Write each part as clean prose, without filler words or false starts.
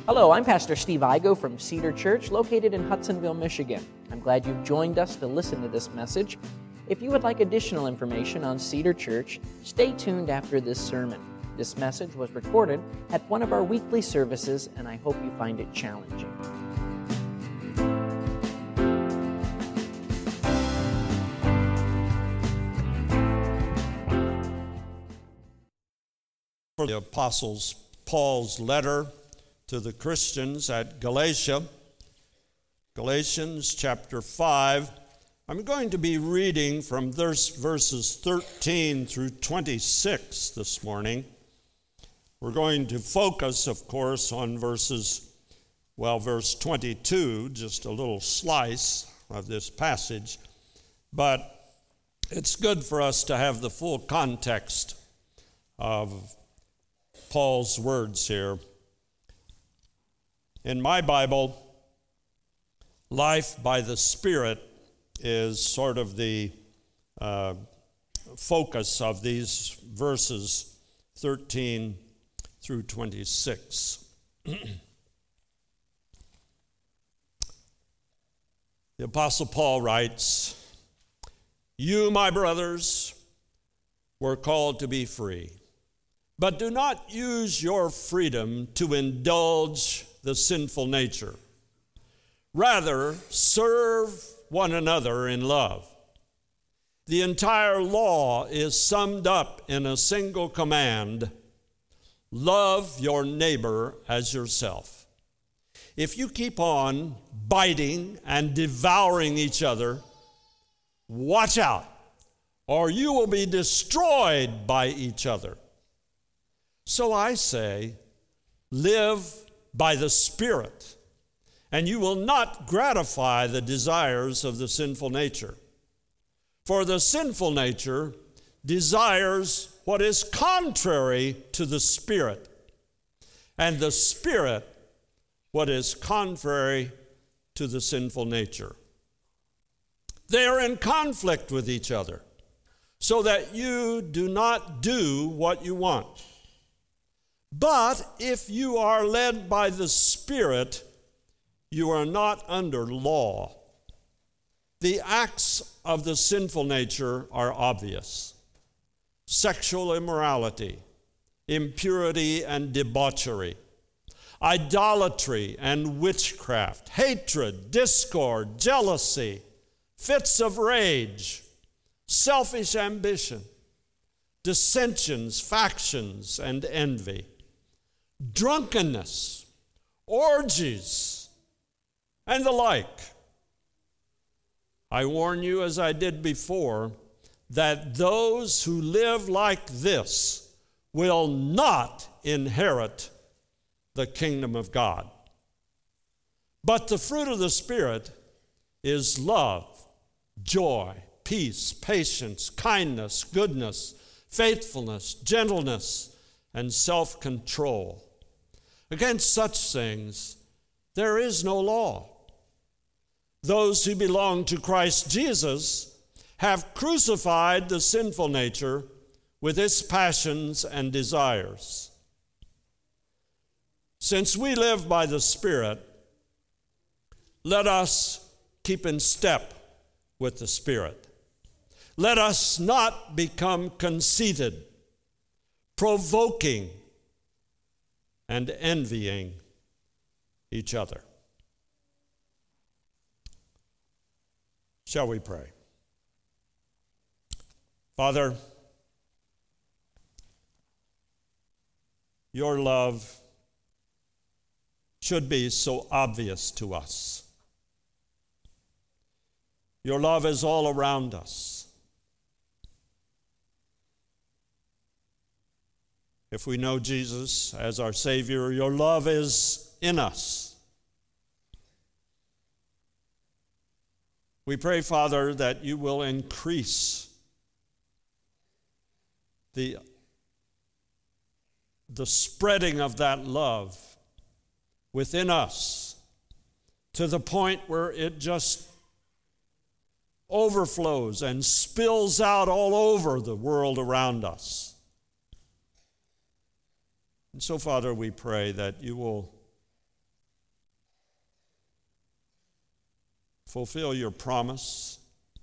Hello, I'm Pastor Steve Igo from Cedar Church, located in Hudsonville, Michigan. I'm glad you've joined us to listen to this message. If you would like additional information on Cedar Church, stay tuned after this sermon. This message was recorded at one of our weekly services, and I hope you find it challenging. For the Apostles Paul's letter to the Christians at Galatia, Galatians chapter 5. I'm going to be reading from verses 13 through 26 this morning. We're going to focus, of course, on verse 22, just a little slice of this passage. But it's good for us to have the full context of Paul's words here. In my Bible, life by the Spirit is sort of the focus of these verses 13 through 26. The Apostle Paul writes, "You, my brothers, were called to be free, but do not use your freedom to indulge the sinful nature. Rather, serve one another in love. The entire law is summed up in a single command: love your neighbor as yourself. If you keep on biting and devouring each other, watch out, or you will be destroyed by each other. So I say, live by the Spirit, and you will not gratify the desires of the sinful nature. For the sinful nature desires what is contrary to the Spirit, and the Spirit what is contrary to the sinful nature. They are in conflict with each other, so that you do not do what you want. But if you are led by the Spirit, you are not under law. The acts of the sinful nature are obvious: sexual immorality, impurity and debauchery, idolatry and witchcraft, hatred, discord, jealousy, fits of rage, selfish ambition, dissensions, factions, and envy, drunkenness, orgies, and the like. I warn you, as I did before, that those who live like this will not inherit the kingdom of God. But the fruit of the Spirit is love, joy, peace, patience, kindness, goodness, faithfulness, gentleness, and self-control. Against such things there is no law. Those who belong to Christ Jesus have crucified the sinful nature with its passions and desires. Since we live by the Spirit, let us keep in step with the Spirit. Let us not become conceited, provoking, and envying each other." Shall we pray? Father, your love should be so obvious to us. Your love is all around us. If we know Jesus as our Savior, your love is in us. We pray, Father, that you will increase the spreading of that love within us to the point where it just overflows and spills out all over the world around us. And so, Father, we pray that you will fulfill your promise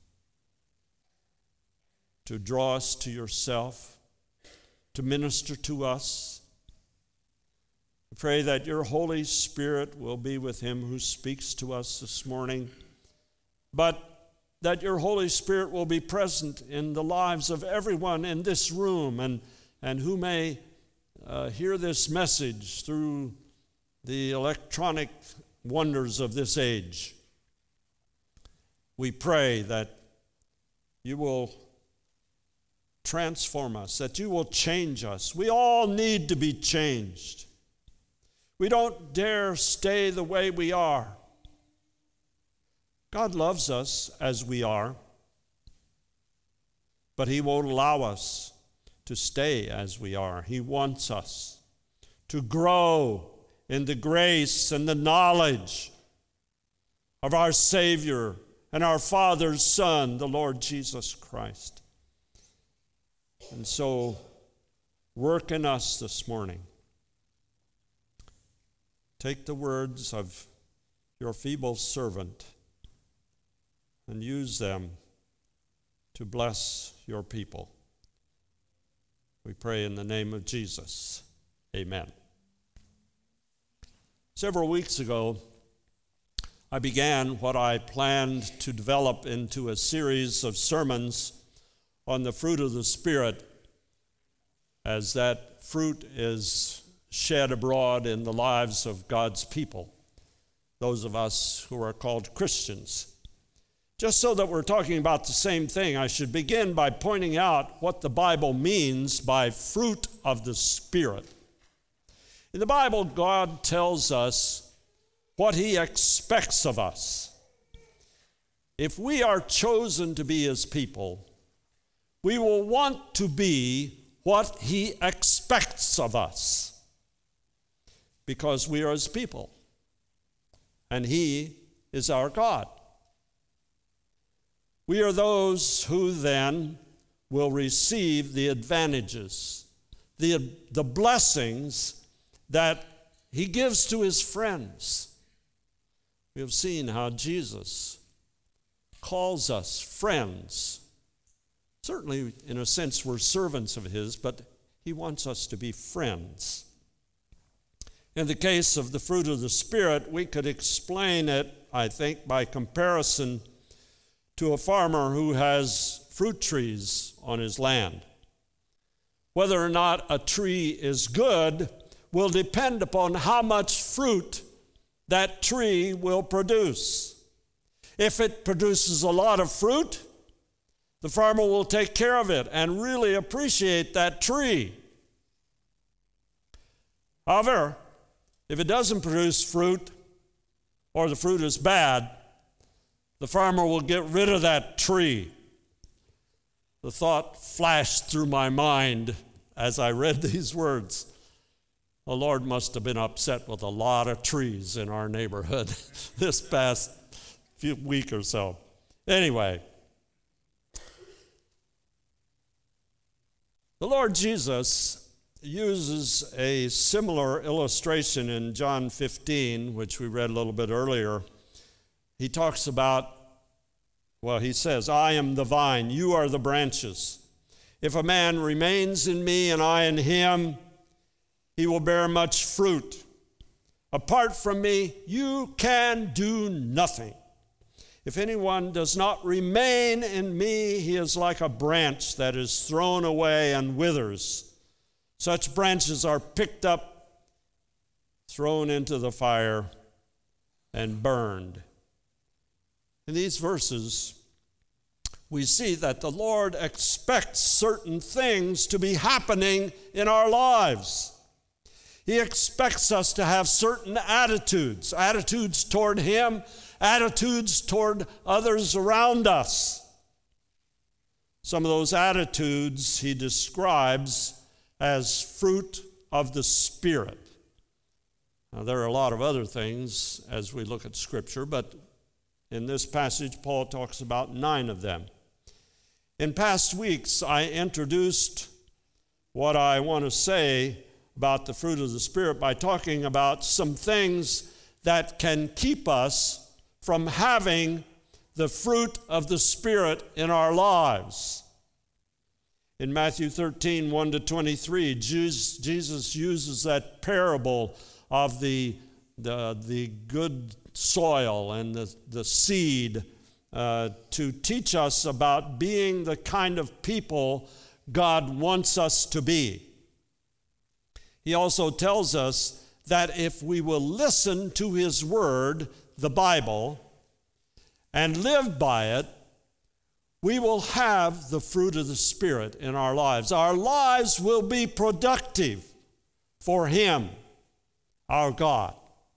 to draw us to yourself, to minister to us. I pray that your Holy Spirit will be with him who speaks to us this morning, but that your Holy Spirit will be present in the lives of everyone in this room and who may hear this message through the electronic wonders of this age. We pray that you will transform us, that you will change us. We all need to be changed. We don't dare stay the way we are. God loves us as we are, but he won't allow us to stay as we are. He wants us to grow in the grace and the knowledge of our Savior and our Father's Son, the Lord Jesus Christ. And so, work in us this morning. Take the words of your feeble servant and use them to bless your people. We pray in the name of Jesus. Amen. Several weeks ago, I began what I planned to develop into a series of sermons on the fruit of the Spirit, as that fruit is shed abroad in the lives of God's people, those of us who are called Christians. Just so that we're talking about the same thing, I should begin by pointing out what the Bible means by fruit of the Spirit. In the Bible, God tells us what he expects of us. If we are chosen to be his people, we will want to be what he expects of us, because we are his people, and he is our God. We are those who then will receive the advantages, the blessings that he gives to his friends. We have seen how Jesus calls us friends. Certainly, in a sense, we're servants of his, but he wants us to be friends. In the case of the fruit of the Spirit, we could explain it, I think, by comparison to a farmer who has fruit trees on his land. Whether or not a tree is good will depend upon how much fruit that tree will produce. If it produces a lot of fruit, the farmer will take care of it and really appreciate that tree. However, if it doesn't produce fruit, or the fruit is bad, the farmer will get rid of that tree. The thought flashed through my mind as I read these words. The Lord must have been upset with a lot of trees in our neighborhood this past week or so. Anyway, the Lord Jesus uses a similar illustration in John 15, which we read a little bit earlier. He talks about, he says, I am the vine, you are the branches. If a man remains in me and I in him, he will bear much fruit. Apart from me, you can do nothing. If anyone does not remain in me, he is like a branch that is thrown away and withers. Such branches are picked up, thrown into the fire, and burned. In these verses, we see that the Lord expects certain things to be happening in our lives. He expects us to have certain attitudes toward him, attitudes toward others around us. Some of those attitudes he describes as fruit of the Spirit. Now, there are a lot of other things as we look at Scripture, but in this passage, Paul talks about 9 of them. In past weeks, I introduced what I want to say about the fruit of the Spirit by talking about some things that can keep us from having the fruit of the Spirit in our lives. In Matthew 13, 1-23, Jesus uses that parable of the good soil and the seed to teach us about being the kind of people God wants us to be. He also tells us that if we will listen to His Word, the Bible, and live by it, we will have the fruit of the Spirit in our lives. Our lives will be productive for Him, our God.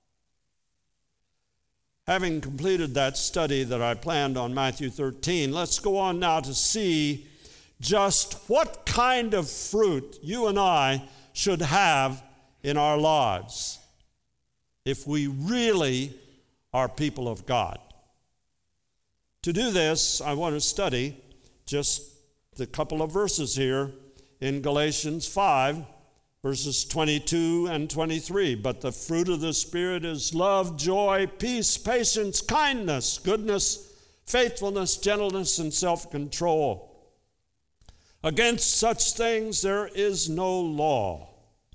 Having completed that study that I planned on Matthew 13, let's go on now to see just what kind of fruit you and I should have in our lives if we really are people of God. To do this, I want to study just the couple of verses here in Galatians 5, verses 22 and 23. But the fruit of the Spirit is love, joy, peace, patience, kindness, goodness, faithfulness, gentleness, and self-control. Against such things there is no law.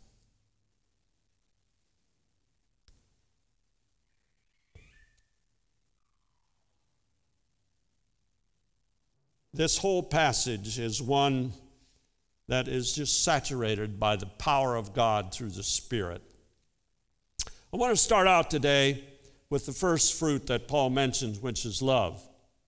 This whole passage is one that is just saturated by the power of God through the Spirit. I want to start out today with the first fruit that Paul mentions, which is love.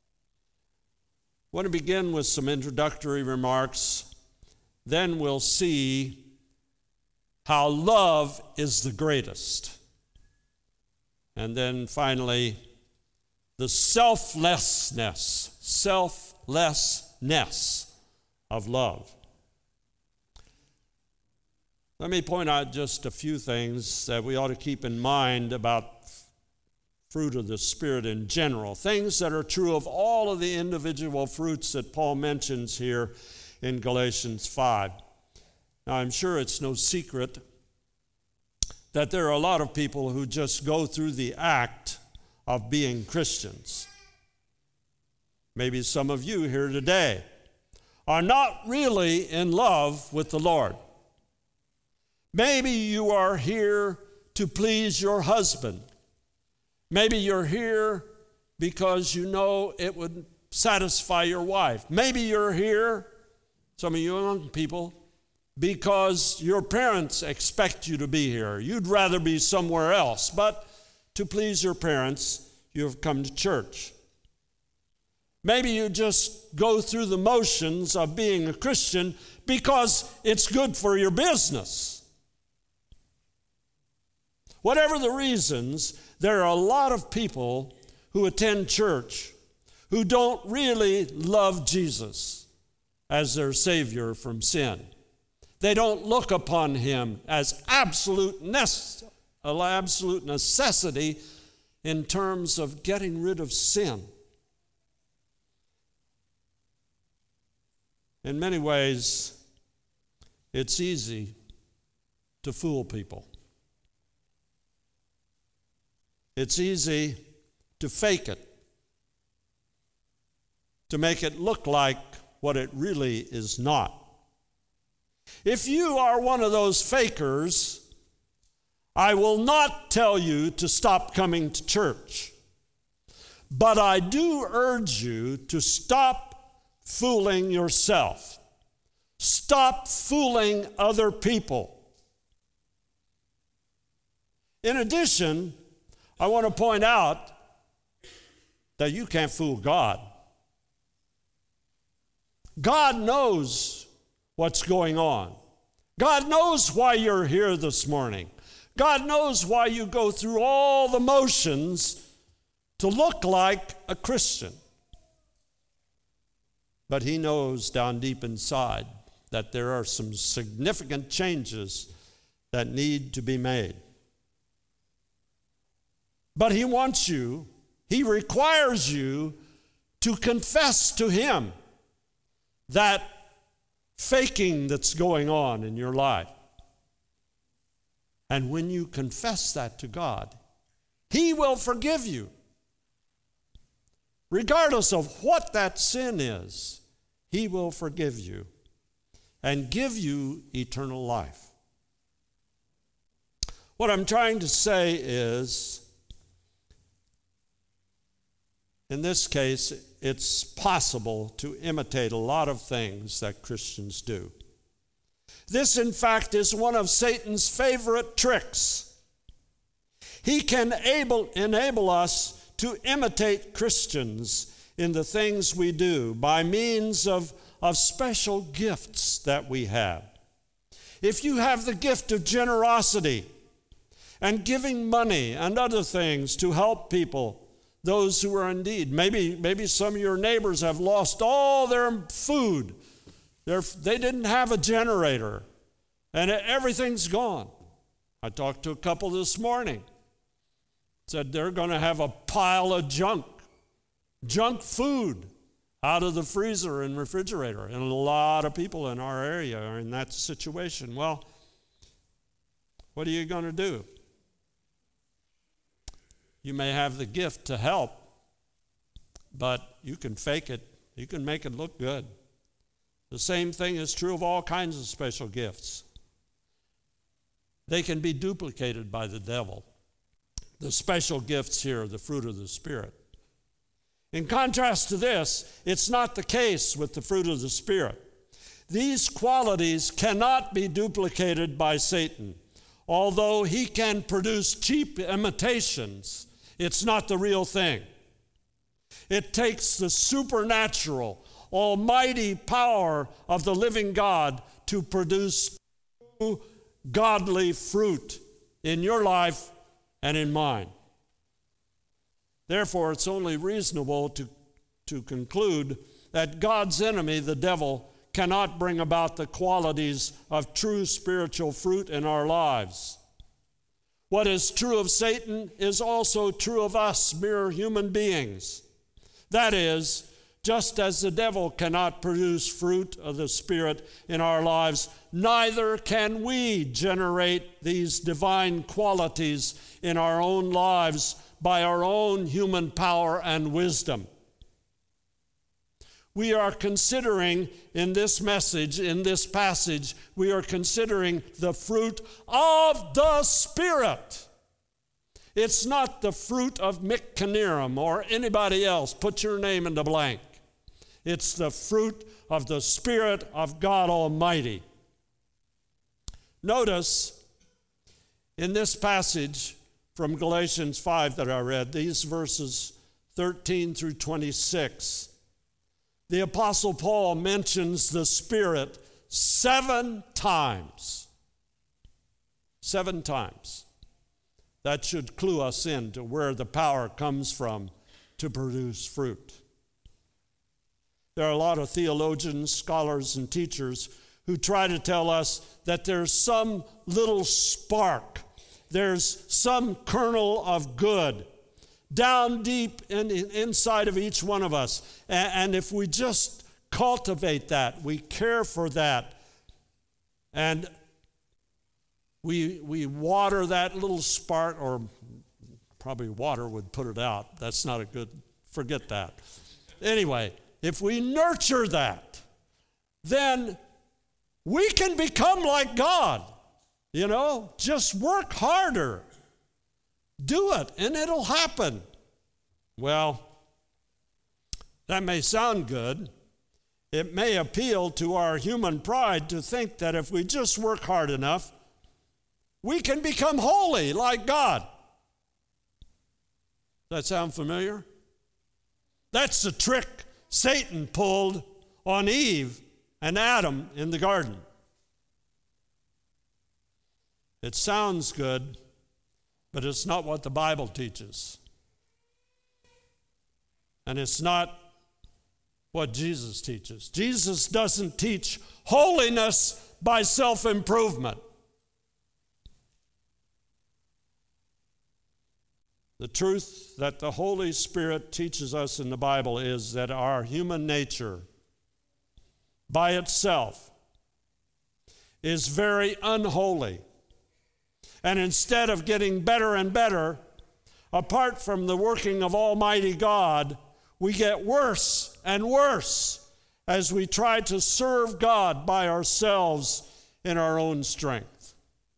I want to begin with some introductory remarks. Then we'll see how love is the greatest. And then finally, the selflessness of love. Let me point out just a few things that we ought to keep in mind about fruit of the Spirit in general, things that are true of all of the individual fruits that Paul mentions here in Galatians 5. Now, I'm sure it's no secret that there are a lot of people who just go through the act of being Christians. Maybe some of you here today are not really in love with the Lord. Maybe you are here to please your husband. Maybe you're here because you know it would satisfy your wife. Maybe you're here, some of you young people, because your parents expect you to be here. You'd rather be somewhere else, but to please your parents, you have come to church. Maybe you just go through the motions of being a Christian because it's good for your business. Whatever the reasons, there are a lot of people who attend church who don't really love Jesus as their Savior from sin. They don't look upon Him as absolute necessity in terms of getting rid of sin. In many ways, it's easy to fool people. It's easy to fake it, to make it look like what it really is not. If you are one of those fakers, I will not tell you to stop coming to church, but I do urge you to stop fooling yourself. Stop fooling other people. In addition, I want to point out that you can't fool God. God knows what's going on. God knows why you're here this morning. God knows why you go through all the motions to look like a Christian. But He knows down deep inside that there are some significant changes that need to be made. But He wants you, He requires you to confess to Him that faking that's going on in your life. And when you confess that to God, He will forgive you. regardless of what that sin is, he will forgive you and give you eternal life. What I'm trying to say is, in this case, it's possible to imitate a lot of things that Christians do. This, in fact, is one of Satan's favorite tricks. He can enable us to imitate Christians in the things we do by means of special gifts that we have. If you have the gift of generosity and giving money and other things to help people, those who are in need. Maybe some of your neighbors have lost all their food. They didn't have a generator, and everything's gone. I talked to a couple this morning. Said they're going to have a pile of junk food out of the freezer and refrigerator. And a lot of people in our area are in that situation. Well, what are you going to do? You may have the gift to help, but you can fake it. You can make it look good. The same thing is true of all kinds of special gifts. They can be duplicated by the devil. The special gifts here are the fruit of the Spirit. In contrast to this, it's not the case with the fruit of the Spirit. These qualities cannot be duplicated by Satan. Although he can produce cheap imitations, it's not the real thing. It takes the supernatural, almighty power of the living God to produce true godly fruit in your life and in mine. Therefore, it's only reasonable to conclude that God's enemy, the devil, cannot bring about the qualities of true spiritual fruit in our lives. What is true of Satan is also true of us, mere human beings. That is, just as the devil cannot produce fruit of the Spirit in our lives, neither can we generate these divine qualities in our own lives by our own human power and wisdom. We are considering in this message, in this passage, we are considering the fruit of the Spirit. It's not the fruit of Mick Knierim or anybody else. Put your name in the blank. It's the fruit of the Spirit of God Almighty. Notice in this passage from Galatians 5 that I read, these verses 13 through 26, the Apostle Paul mentions the Spirit 7 times. 7 times. That should clue us in to where the power comes from to produce fruit. There are a lot of theologians, scholars, and teachers who try to tell us that there's some little spark, there's some kernel of good down deep inside of each one of us. And if we just cultivate that, we care for that, and we water that little spark, or probably water would put it out. That's not a good, forget that. Anyway, if we nurture that, then we can become like God. You know, just work harder. Do it, and it'll happen. Well, that may sound good. It may appeal to our human pride to think that if we just work hard enough, we can become holy like God. Does that sound familiar? That's the trick Satan pulled on Eve and Adam in the garden. It sounds good, but it's not what the Bible teaches. And it's not what Jesus teaches. Jesus doesn't teach holiness by self-improvement. The truth that the Holy Spirit teaches us in the Bible is that our human nature by itself is very unholy. And instead of getting better and better, apart from the working of Almighty God, we get worse and worse as we try to serve God by ourselves in our own strength.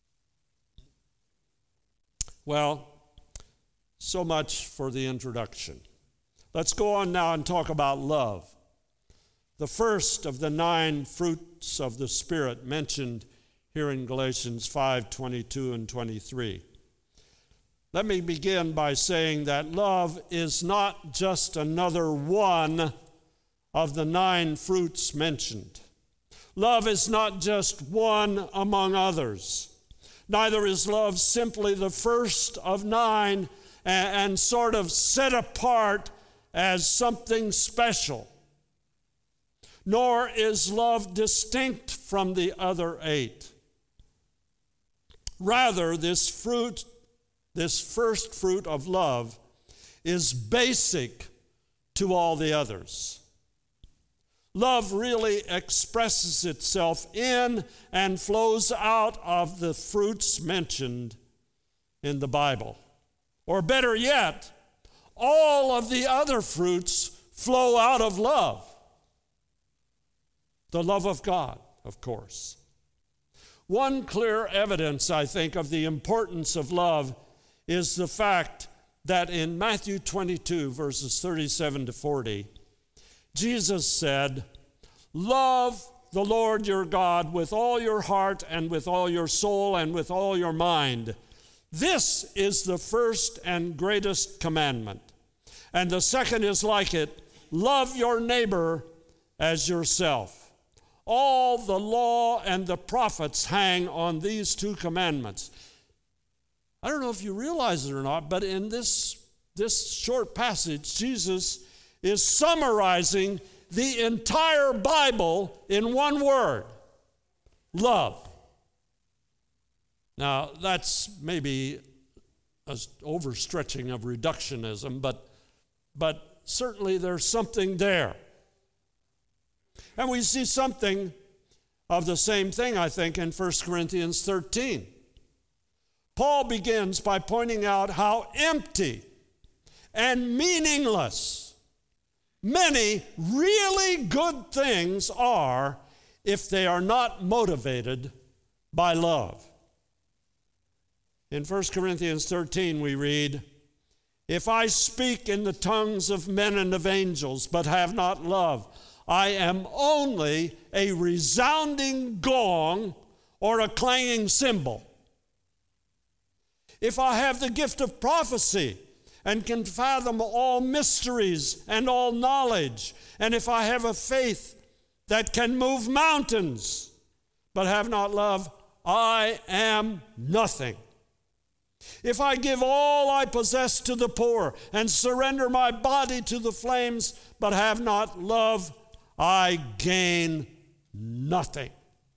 Well, so much for the introduction. Let's go on now and talk about love. The first of the 9 fruits of the Spirit mentioned here in Galatians 5:22 and 23. Let me begin by saying that love is not just another one of the 9 fruits mentioned. Love is not just one among others. Neither is love simply the first of 9 and sort of set apart as something special. Nor is love distinct from the other 8. Rather, this first fruit of love is basic to all the others. Love really expresses itself in and flows out of the fruits mentioned in the Bible. Or better yet, all of the other fruits flow out of love. The love of God, of course. One clear evidence, I think, of the importance of love is the fact that in Matthew 22, verses 37 to 40, Jesus said, "Love the Lord your God with all your heart and with all your soul and with all your mind. This is the first and greatest commandment. And the second is like it, love your neighbor as yourself. All the law and the prophets hang on these 2 commandments." I don't know if you realize it or not, but in this short passage, Jesus is summarizing the entire Bible in one word: love. Now, that's maybe an overstretching of reductionism, but certainly there's something there. And we see something of the same thing, I think, in 1 Corinthians 13. Paul begins by pointing out how empty and meaningless many really good things are if they are not motivated by love. In 1 Corinthians 13 we read, "If I speak in the tongues of men and of angels, but have not love, I am only a resounding gong or a clanging cymbal. If I have the gift of prophecy and can fathom all mysteries and all knowledge, and if I have a faith that can move mountains, but have not love, I am nothing. If I give all I possess to the poor and surrender my body to the flames, but have not love, I gain nothing."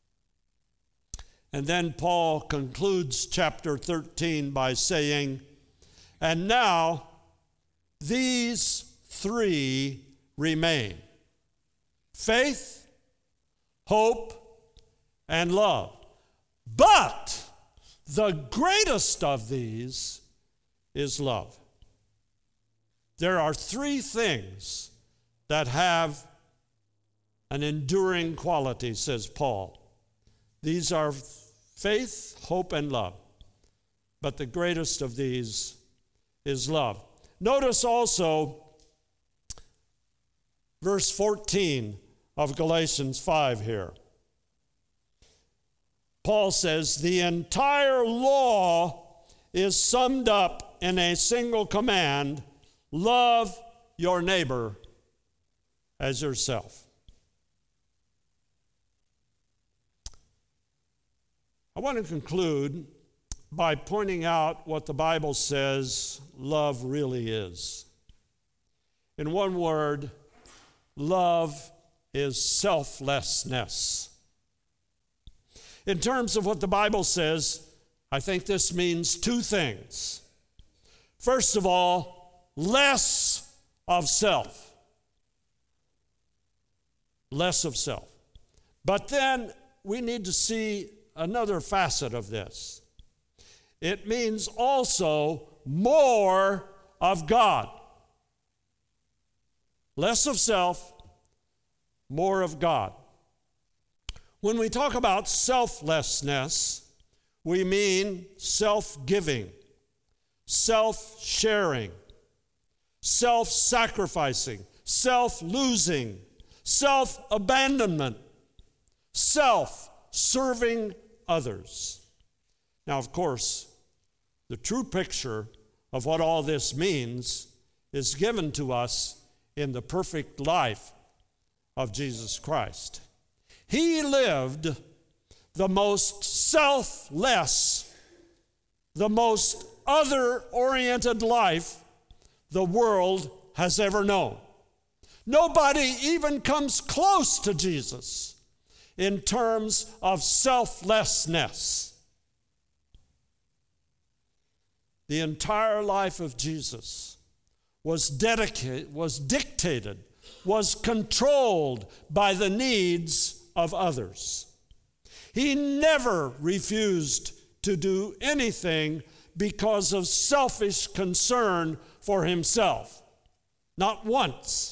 And then Paul concludes chapter 13 by saying, "And now these 3 remain: faith, hope, and love. But the greatest of these is love." There are 3 things that have an enduring quality, says Paul. These are faith, hope, and love. But the greatest of these is love. Notice also verse 14 of Galatians 5 here. Paul says, "The entire law is summed up in a single command: love your neighbor as yourself." I want to conclude by pointing out what the Bible says love really is. In one word, love is selflessness. In terms of what the Bible says, I think this means 2 things. First of all, less of self. Less of self. But then we need to see another facet of this. It means also more of God. Less of self, more of God. When we talk about selflessness, we mean self-giving, self-sharing, self-sacrificing, self-losing, self-abandonment, self-serving others. Now, of course, the true picture of what all this means is given to us in the perfect life of Jesus Christ. He lived the most selfless, the most other-oriented life the world has ever known. Nobody even comes close to Jesus in terms of selflessness. The entire life of Jesus was dictated, was controlled by the needs of others. He never refused to do anything because of selfish concern for himself. Not once.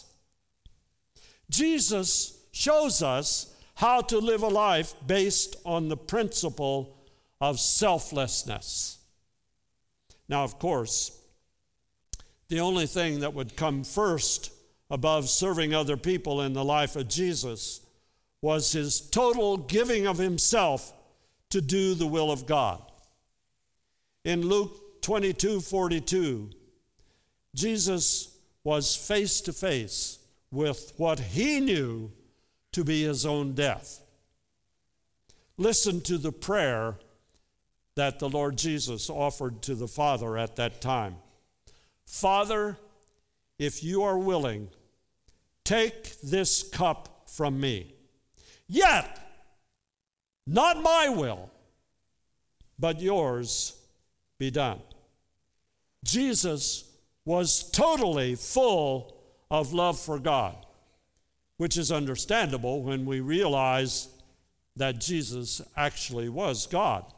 Jesus shows us how to live a life based on the principle of selflessness. Now, of course, the only thing that would come first above serving other people in the life of Jesus was his total giving of himself to do the will of God. In Luke 22:42, Jesus was face to face with what he knew to be his own death. Listen to the prayer that the Lord Jesus offered to the Father at that time. Father, if you are willing, take this cup from me. Yet, not my will, but yours be done. Jesus was totally full of love for God, which is understandable when we realize that Jesus actually was God.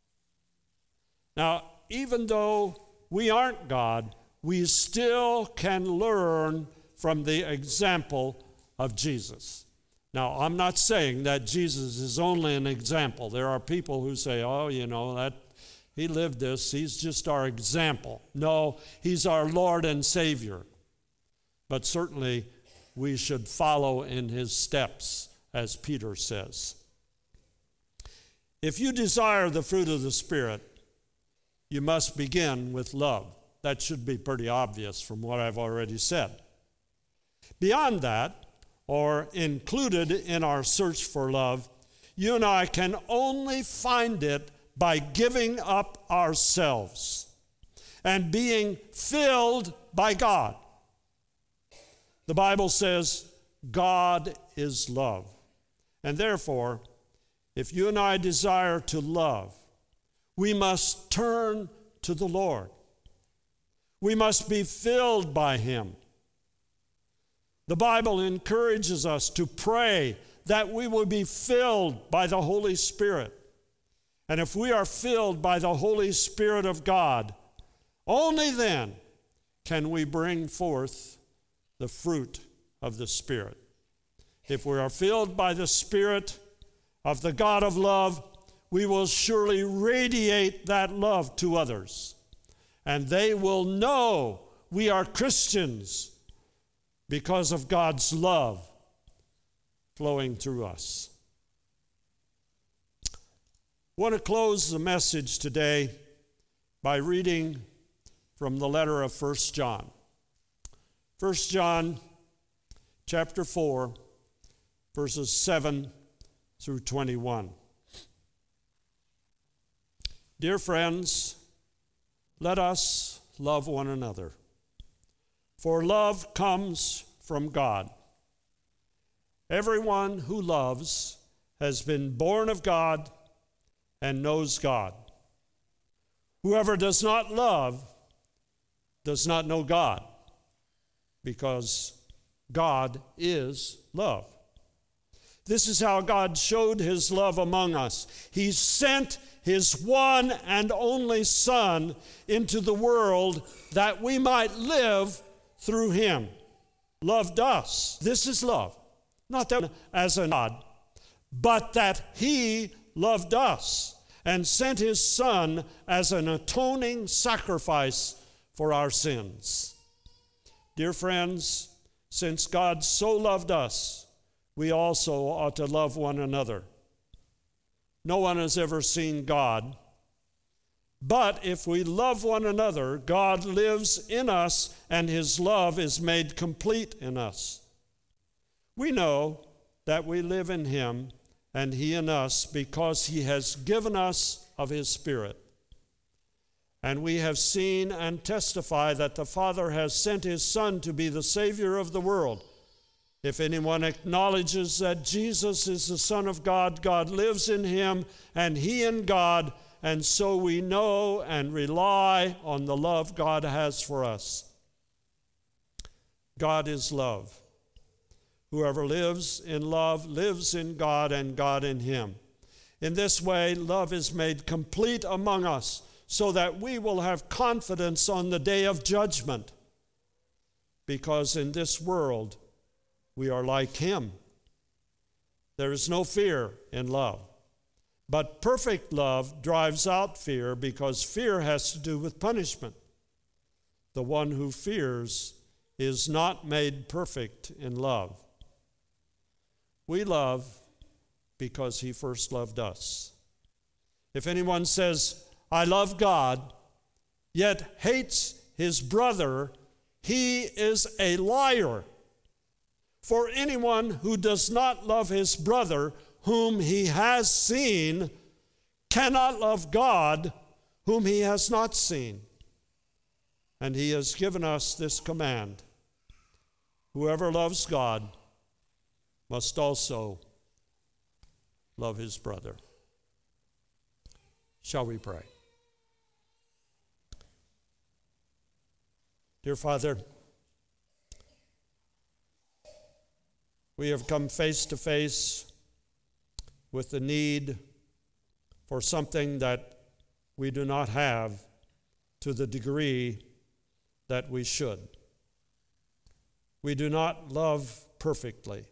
Now, even though we aren't God, we still can learn from the example of Jesus. Now, I'm not saying that Jesus is only an example. There are people who say, that he lived this, he's just our example. No, he's our Lord and Savior. But certainly we should follow in his steps, as Peter says. If you desire the fruit of the Spirit, you must begin with love. That should be pretty obvious from what I've already said. Beyond that, or included in our search for love, you and I can only find it by giving up ourselves and being filled by God. The Bible says God is love. And therefore, if you and I desire to love, we must turn to the Lord. We must be filled by him. The Bible encourages us to pray that we will be filled by the Holy Spirit. And if we are filled by the Holy Spirit of God, only then can we bring forth the fruit of the Spirit. If we are filled by the Spirit of the God of love, we will surely radiate that love to others. And they will know we are Christians because of God's love flowing through us. I want to close the message today by reading from the letter of 1 John. 1 John chapter 4, verses 7 through 21. Dear friends, let us love one another, for love comes from God. Everyone who loves has been born of God and knows God. Whoever does not love does not know God, because God is love. This is how God showed his love among us. He sent his one and only Son into the world that we might live through him. loved us. This is love. Not that as a God, but that he loved us and sent his Son as an atoning sacrifice for our sins. Dear friends, since God so loved us, we also ought to love one another. No one has ever seen God, but if we love one another, God lives in us and his love is made complete in us. We know that we live in him and he in us because he has given us of his Spirit. And we have seen and testify that the Father has sent his Son to be the Savior of the world. If anyone acknowledges that Jesus is the Son of God, God lives in him and he in God, and so we know and rely on the love God has for us. God is love. Whoever lives in love lives in God and God in him. In this way, love is made complete among us so that we will have confidence on the day of judgment. Because in this world, we are like him. There is no fear in love. But perfect love drives out fear because fear has to do with punishment. The one who fears is not made perfect in love. We love because he first loved us. If anyone says, I love God, yet hates his brother, he is a liar. For anyone who does not love his brother, whom he has seen, cannot love God, whom he has not seen. And he has given us this command: whoever loves God must also love his brother. Shall we pray? Dear Father, we have come face to face with the need for something that we do not have to the degree that we should. We do not love perfectly.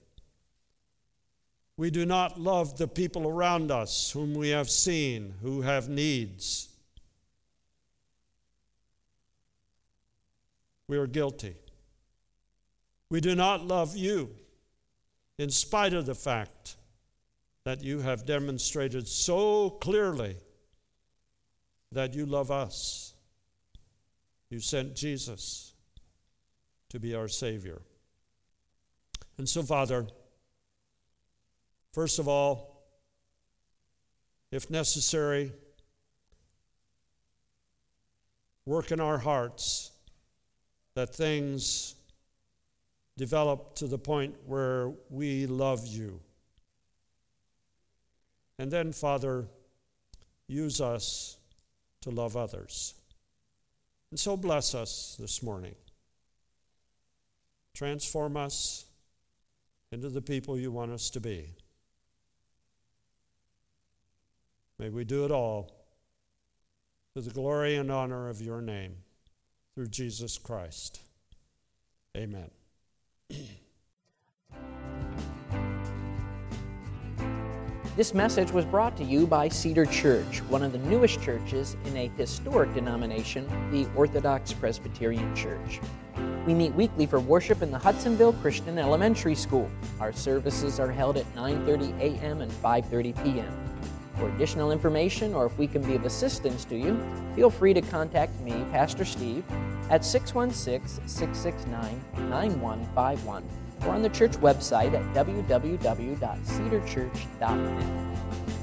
We do not love the people around us whom we have seen, who have needs. We are guilty. We do not love you in spite of the fact that you have demonstrated so clearly that you love us. You sent Jesus to be our Savior. And so, Father, first of all, if necessary, work in our hearts that things develop to the point where we love you. And then, Father, use us to love others. And so bless us this morning. Transform us into the people you want us to be. May we do it all to the glory and honor of your name, through Jesus Christ. Amen. This message was brought to you by Cedar Church, one of the newest churches in a historic denomination, the Orthodox Presbyterian Church. We meet weekly for worship in the Hudsonville Christian Elementary School. Our services are held at 9:30 a.m. and 5:30 p.m. For additional information, or if we can be of assistance to you, feel free to contact me, Pastor Steve, at 616-669-9151, or on the church website at www.cedarchurch.net.